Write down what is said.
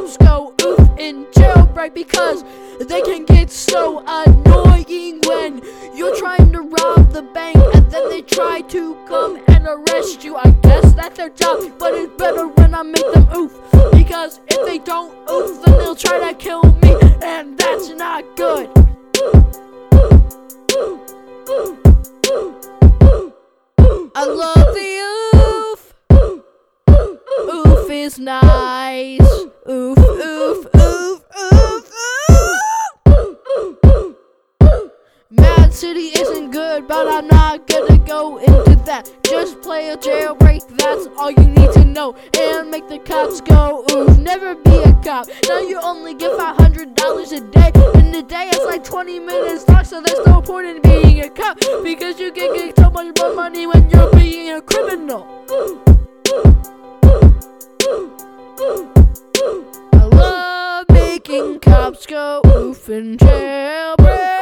cops go oof in jailbreak, because they can get so annoying when you're trying to rob the bank and then they try to come and arrest you. I guess that's their job, but it's better when I make them oof, because if they don't oof, then they'll try to kill me, and that's not good. I love the oof. Oof is nice. Oof, oof, oof, oof, oof. Mad City isn't good, but I'm not gonna go into that. Just play a jailbreak, that's all you need to know. And make the cops go oof. Never be a cop. Now you only get $500 a day. In the day it's like 20 minutes long, so there's no point in being a cop, because you can get so much more money when you're being a criminal. I love making cops go oof in jailbreak.